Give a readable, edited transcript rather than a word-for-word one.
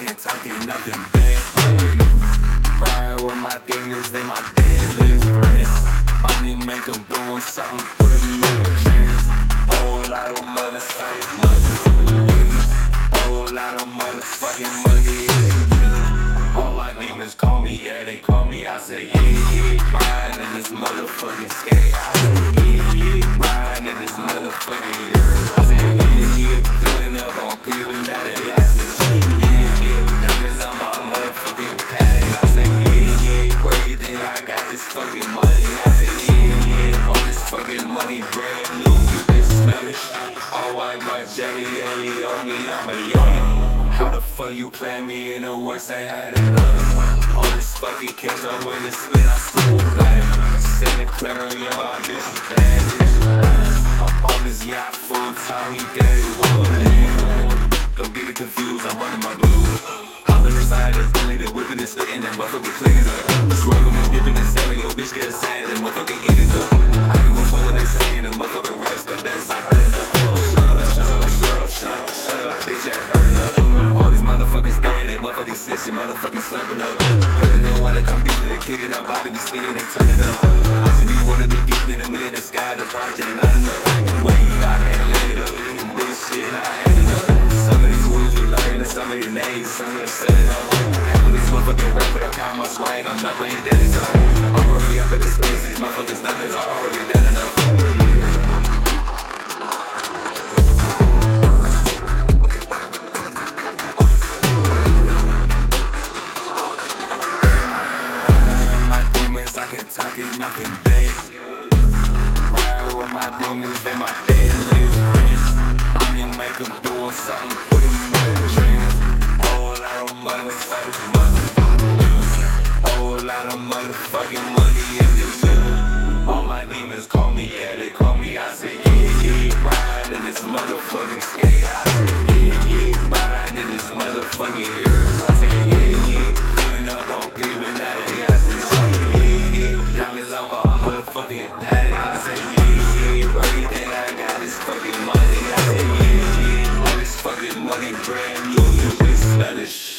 can't talk it, nothing bad. Ride with my fingers, they my deadlift friends. Money make them doing something, put them in the trance. Whole lot of motherfucking money. Whole lot of motherfucking money. All my demons call me, yeah, they call me. I say, yeah, riding in this motherfucking skate. I say, yeah, riding in this motherfucking I say, yeah, filling up on people that it lasts. Yeah, diamonds on my motherfucking pad. I say, yeah, crazy, I got this fucking money. I say, yeah, all this fucking money, brand new, it's Spanish. All white, my jelly, and he on me, I'm a young. How the fuck you play me in the worst I had enough? All this fucking cash up with the spit, I still black. Santa Clara, yo, I get bad. I'm on this yacht full time, he dead wood. Don't get it confused, I'm running my blues. Hopping inside this belly, the whipping and spitting, and motherfucking cleans up. Struggling and dipping and selling, your bitch get sad, and motherfucking eat it up. I can go for what they saying, and motherfucking rest, but that's not good enough. Shut up, bitch, I heard up. All these motherfuckers dead, they motherfucking sissy, motherfucking slapping up. They don't wanna come beat it, they kick it up, I be spinning, they turn it up. I should be one of the deep in the middle of the sky, the project, not enough. Way I can't let it up, this shit, I had enough. Some of these words you learn, and some of these names, some of them set it up. Half of these motherfucking rap, but I count my swag, I'm not playing dead as up. I'm already up at the space, these motherfuckers numbers are already dead enough. Talk it, nothing bad. Ride with my demons, they my deadlift friends. Money make them do something, put them in the trance. Whole lot of motherfucking money. Whole lot of motherfucking money in this shit. All my demons call me, yeah, they call me. I say, yeah, ride in this motherfucking skate. I say, yeah, ride in this motherfucking earth. I say, yeah, filling up on people that it diamonds on my motherfucking daddy. I say, yeah, everything I got is fucking money. I say, yeah, all this fucking money, brand new, it's Spanish.